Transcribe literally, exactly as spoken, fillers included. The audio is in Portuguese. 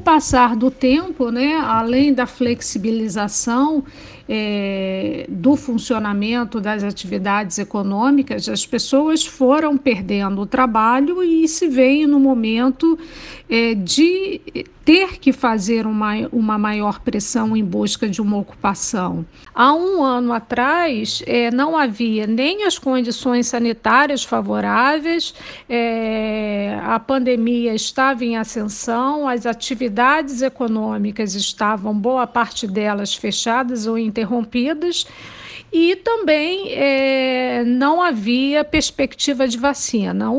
passar do tempo, né, além da flexibilização, eh, do funcionamento das atividades econômicas, as pessoas foram perdendo o trabalho e se veem no momento, eh, de ter que fazer uma uma maior pressão em busca de uma ocupação. Há um ano atrás, eh, não havia nem as condições sanitárias favoráveis, eh, a pandemia estava em ascensão, as atividades econômicas estavam, boa parte delas, fechadas ou interrompidas, e também, eh, não havia perspectiva de vacina.